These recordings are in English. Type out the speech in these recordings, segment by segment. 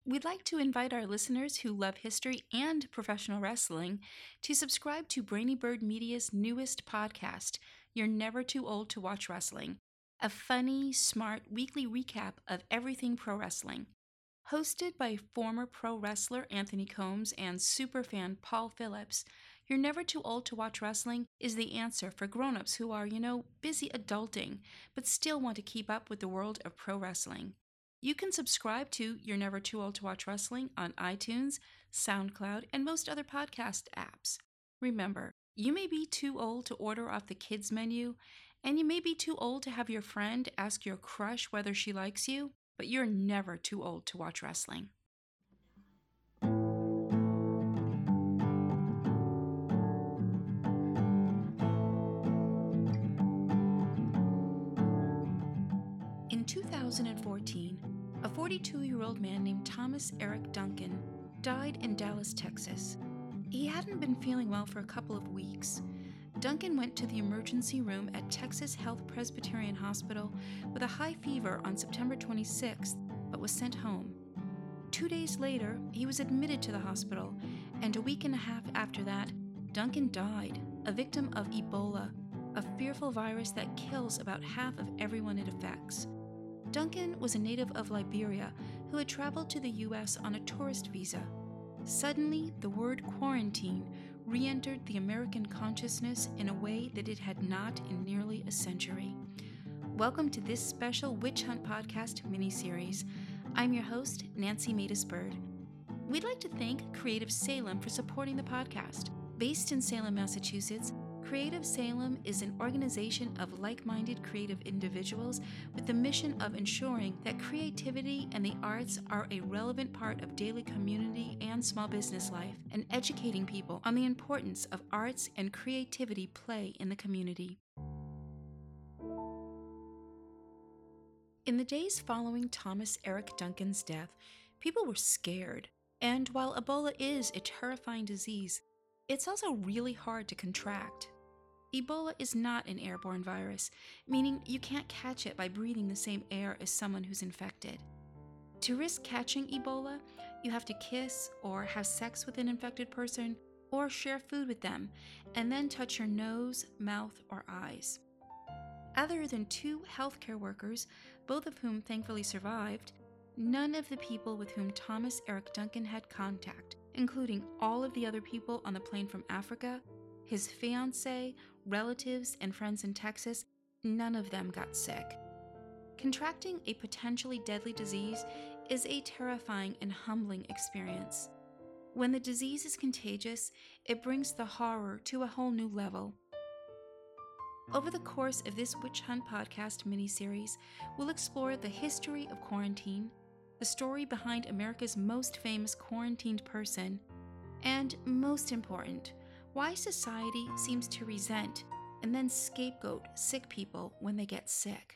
We'd like to invite our listeners who love history and professional wrestling to subscribe to Brainy Bird Media's newest podcast, You're Never Too Old to Watch Wrestling, a funny, smart weekly recap of everything pro wrestling. Hosted by former pro wrestler Anthony Combs and superfan Paul Phillips, You're Never Too Old to Watch Wrestling is the answer for grown-ups who are, busy adulting, but still want to keep up with the world of pro wrestling. You can subscribe to You're Never Too Old to Watch Wrestling on iTunes, SoundCloud, and most other podcast apps. Remember, you may be too old to order off the kids menu, and you may be too old to have your friend ask your crush whether she likes you, but you're never too old to watch wrestling. In 2014, a 42-year-old man named Thomas Eric Duncan died in Dallas, Texas. He hadn't been feeling well for a couple of weeks. Duncan went to the emergency room at Texas Health Presbyterian Hospital with a high fever on September 26th, but was sent home. 2 days later, he was admitted to the hospital, and a week and a half after that, Duncan died, a victim of Ebola, a fearful virus that kills about half of everyone it affects. Duncan was a native of Liberia who had traveled to the U.S. on a tourist visa. Suddenly, the word quarantine re-entered the American consciousness in a way that it had not in nearly a century. Welcome to this special Witch Hunt Podcast miniseries. I'm your host, Nancy Matus Bird. We'd like to thank Creative Salem for supporting the podcast. Based in Salem, Massachusetts, Creative Salem is an organization of like-minded creative individuals with the mission of ensuring that creativity and the arts are a relevant part of daily community and small business life, and educating people on the importance of arts and creativity play in the community. In the days following Thomas Eric Duncan's death, people were scared. And while Ebola is a terrifying disease, it's also really hard to contract. Ebola is not an airborne virus, meaning you can't catch it by breathing the same air as someone who's infected. To risk catching Ebola, you have to kiss or have sex with an infected person or share food with them, and then touch your nose, mouth, or eyes. Other than 2 healthcare workers, both of whom thankfully survived, none of the people with whom Thomas Eric Duncan had contact, including all of the other people on the plane from Africa, his fiancée, relatives, and friends in Texas, none of them got sick. Contracting a potentially deadly disease is a terrifying and humbling experience. When the disease is contagious, it brings the horror to a whole new level. Over the course of this Witch Hunt Podcast miniseries, we'll explore the history of quarantine, the story behind America's most famous quarantined person, and, most important, why society seems to resent and then scapegoat sick people when they get sick.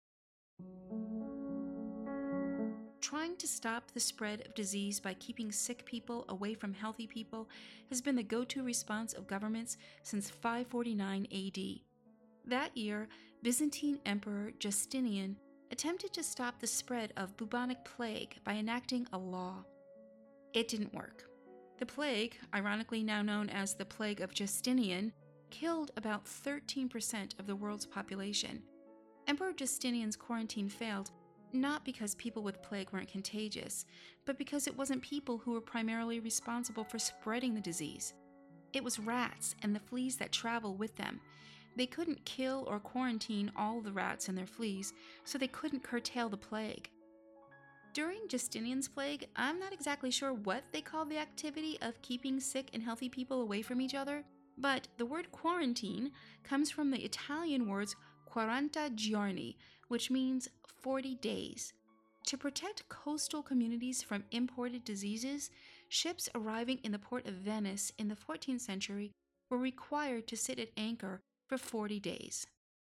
Trying to stop the spread of disease by keeping sick people away from healthy people has been the go-to response of governments since 549 AD. That year, Byzantine Emperor Justinian attempted to stop the spread of bubonic plague by enacting a law. It didn't work. The plague, ironically now known as the Plague of Justinian, killed about 13% of the world's population. Emperor Justinian's quarantine failed, not because people with plague weren't contagious, but because it wasn't people who were primarily responsible for spreading the disease. It was rats and the fleas that travel with them. They couldn't kill or quarantine all the rats and their fleas, so they couldn't curtail the plague. During Justinian's plague, I'm not exactly sure what they called the activity of keeping sick and healthy people away from each other, but the word quarantine comes from the Italian words quaranta giorni, which means 40 days. To protect coastal communities from imported diseases, ships arriving in the port of Venice in the 14th century were required to sit at anchor for 40 days.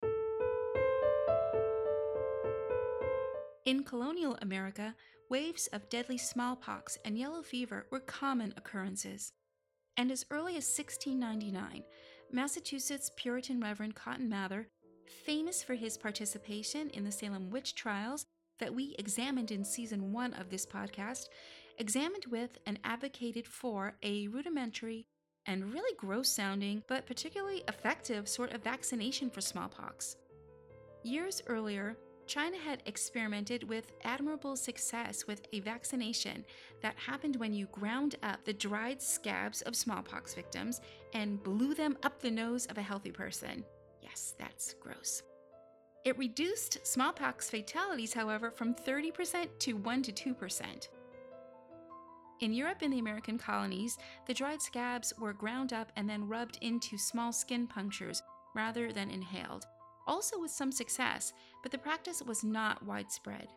In colonial America, waves of deadly smallpox and yellow fever were common occurrences. And as early as 1699, Massachusetts Puritan Reverend Cotton Mather, famous for his participation in the Salem witch trials that we examined in Season 1 of this podcast, examined with and advocated for a rudimentary and really gross sounding but particularly effective sort of vaccination for smallpox. Years earlier, China had experimented with admirable success with a vaccination that happened when you ground up the dried scabs of smallpox victims and blew them up the nose of a healthy person. Yes, that's gross. It reduced smallpox fatalities, however, from 30% to 1 to 2%. In Europe and the American colonies, the dried scabs were ground up and then rubbed into small skin punctures rather than inhaled, also with some success, but the practice was not widespread.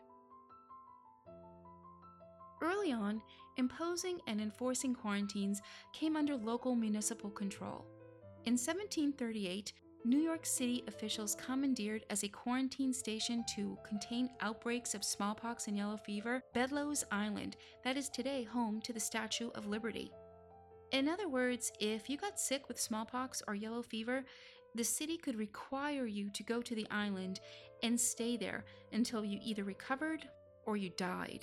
Early on, imposing and enforcing quarantines came under local municipal control. In 1738, New York City officials commandeered as a quarantine station to contain outbreaks of smallpox and yellow fever Bedloes Island, that is today home to the Statue of Liberty. In other words, if you got sick with smallpox or yellow fever, the city could require you to go to the island and stay there until you either recovered or you died.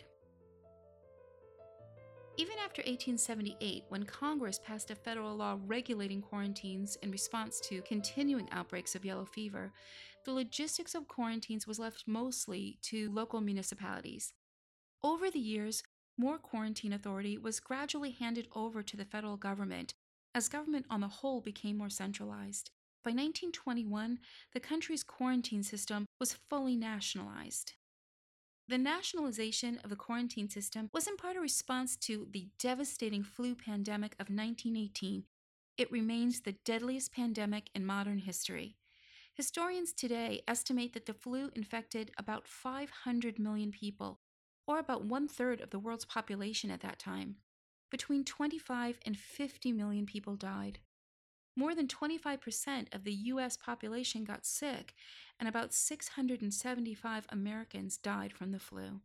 Even after 1878, when Congress passed a federal law regulating quarantines in response to continuing outbreaks of yellow fever, the logistics of quarantines was left mostly to local municipalities. Over the years, more quarantine authority was gradually handed over to the federal government as government on the whole became more centralized. By 1921, the country's quarantine system was fully nationalized. The nationalization of the quarantine system was in part a response to the devastating flu pandemic of 1918. It remains the deadliest pandemic in modern history. Historians today estimate that the flu infected about 500 million people, or about 1/3 of the world's population at that time. Between 25 and 50 million people died. More than 25% of the U.S. population got sick, and about 675 Americans died from the flu.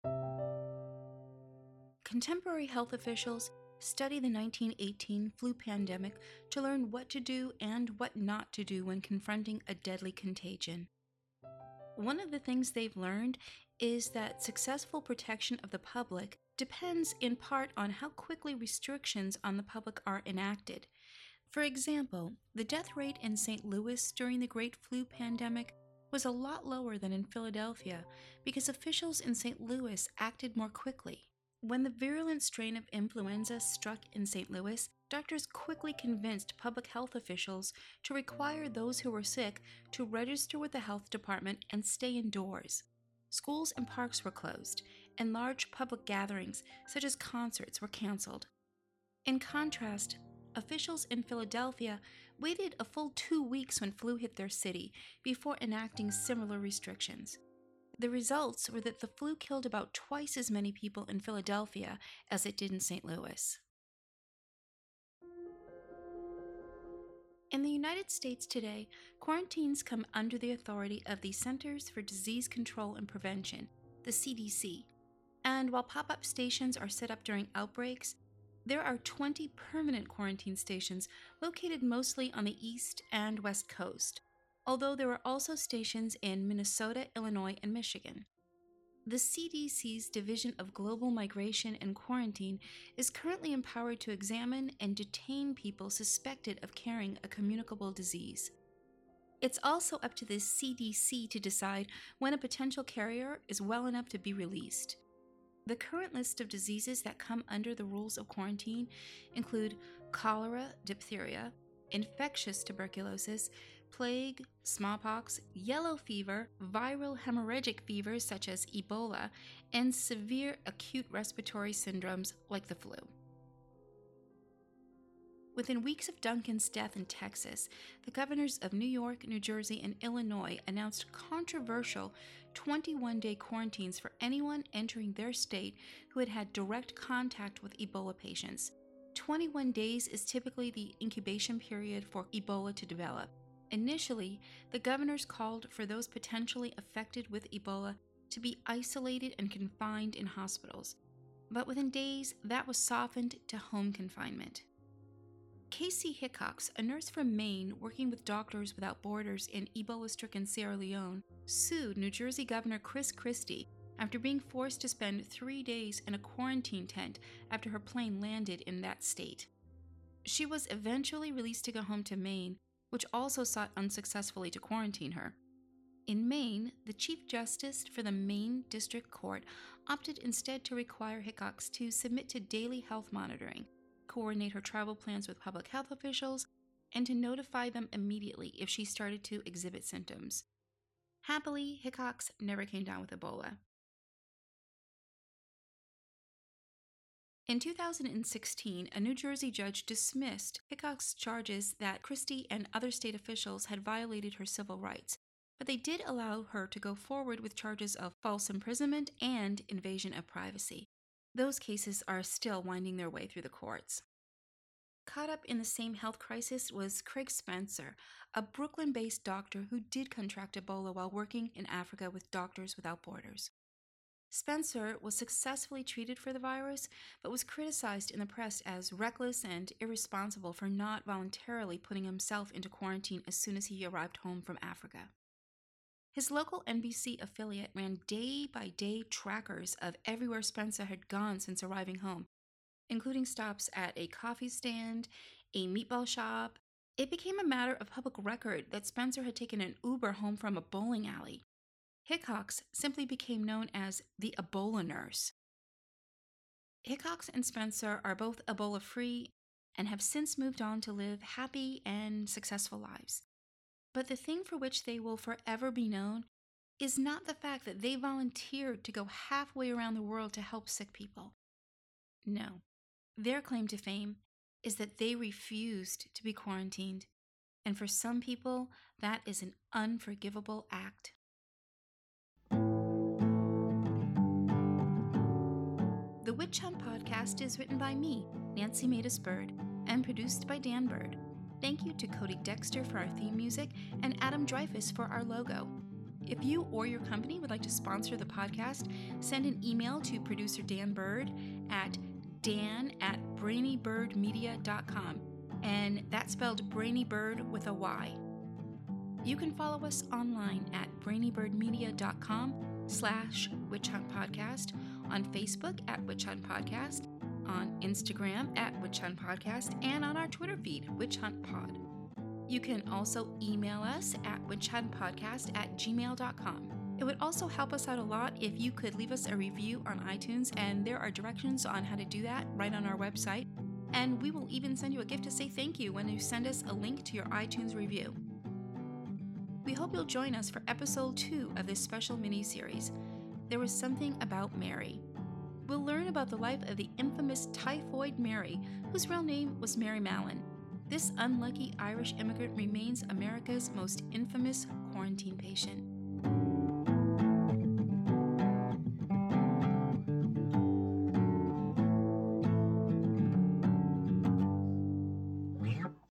Contemporary health officials study the 1918 flu pandemic to learn what to do and what not to do when confronting a deadly contagion. One of the things they've learned is that successful protection of the public depends in part on how quickly restrictions on the public are enacted. For example, the death rate in St. Louis during the Great Flu pandemic was a lot lower than in Philadelphia because officials in St. Louis acted more quickly. When the virulent strain of influenza struck in St. Louis, doctors quickly convinced public health officials to require those who were sick to register with the health department and stay indoors. Schools and parks were closed, and large public gatherings, such as concerts, were canceled. In contrast, officials in Philadelphia waited a full 2 weeks when flu hit their city before enacting similar restrictions. The results were that the flu killed about twice as many people in Philadelphia as it did in St. Louis. In the United States today, quarantines come under the authority of the Centers for Disease Control and Prevention, the CDC. And while pop-up stations are set up during outbreaks, there are 20 permanent quarantine stations located mostly on the East and West Coast, although there are also stations in Minnesota, Illinois, and Michigan. The CDC's Division of Global Migration and Quarantine is currently empowered to examine and detain people suspected of carrying a communicable disease. It's also up to the CDC to decide when a potential carrier is well enough to be released. The current list of diseases that come under the rules of quarantine include cholera, diphtheria, infectious tuberculosis, plague, smallpox, yellow fever, viral hemorrhagic fevers such as Ebola, and severe acute respiratory syndromes like the flu. Within weeks of Duncan's death in Texas, the governors of New York, New Jersey, and Illinois announced controversial 21-day quarantines for anyone entering their state who had had direct contact with Ebola patients. 21 days is typically the incubation period for Ebola to develop. Initially, the governors called for those potentially affected with Ebola to be isolated and confined in hospitals, but within days, that was softened to home confinement. Casey Hickox, a nurse from Maine working with Doctors Without Borders in Ebola-stricken Sierra Leone, sued New Jersey Governor Chris Christie after being forced to spend 3 days in a quarantine tent after her plane landed in that state. She was eventually released to go home to Maine, which also sought unsuccessfully to quarantine her. In Maine, the Chief Justice for the Maine District Court opted instead to require Hickox to submit to daily health monitoring, coordinate her travel plans with public health officials, and to notify them immediately if she started to exhibit symptoms. Happily, Hickox never came down with Ebola. In 2016, a New Jersey judge dismissed Hickox's charges that Christie and other state officials had violated her civil rights, but they did allow her to go forward with charges of false imprisonment and invasion of privacy. Those cases are still winding their way through the courts. Caught up in the same health crisis was Craig Spencer, a Brooklyn-based doctor who did contract Ebola while working in Africa with Doctors Without Borders. Spencer was successfully treated for the virus, but was criticized in the press as reckless and irresponsible for not voluntarily putting himself into quarantine as soon as he arrived home from Africa. His local NBC affiliate ran day-by-day trackers of everywhere Spencer had gone since arriving home, including stops at a coffee stand, a meatball shop. It became a matter of public record that Spencer had taken an Uber home from a bowling alley. Hickox simply became known as the Ebola nurse. Hickox and Spencer are both Ebola-free and have since moved on to live happy and successful lives. But the thing for which they will forever be known is not the fact that they volunteered to go halfway around the world to help sick people. No. Their claim to fame is that they refused to be quarantined, and for some people, that is an unforgivable act. The Witch Hunt podcast is written by me, Nancy Matus Bird, and produced by Dan Bird. Thank you to Cody Dexter for our theme music and Adam Dreyfus for our logo. If you or your company would like to sponsor the podcast, send an email to producer Dan Bird at dan@brainybirdmedia.com, and that's spelled Brainybird with a Y. You can follow us online at brainybirdmedia.com/witchhuntpodcast, on Facebook at Witch Hunt Podcast, on Instagram at Witch Hunt Podcast, and on our Twitter feed, Witch Hunt Pod. You can also email us at witchhuntpodcast@gmail.com. It would also help us out a lot if you could leave us a review on iTunes, and there are directions on how to do that right on our website. And we will even send you a gift to say thank you when you send us a link to your iTunes review. We hope you'll join us for episode 2 of this special mini-series, There Was Something About Mary. We'll learn about the life of the infamous Typhoid Mary, whose real name was Mary Mallon. This unlucky Irish immigrant remains America's most infamous quarantine patient.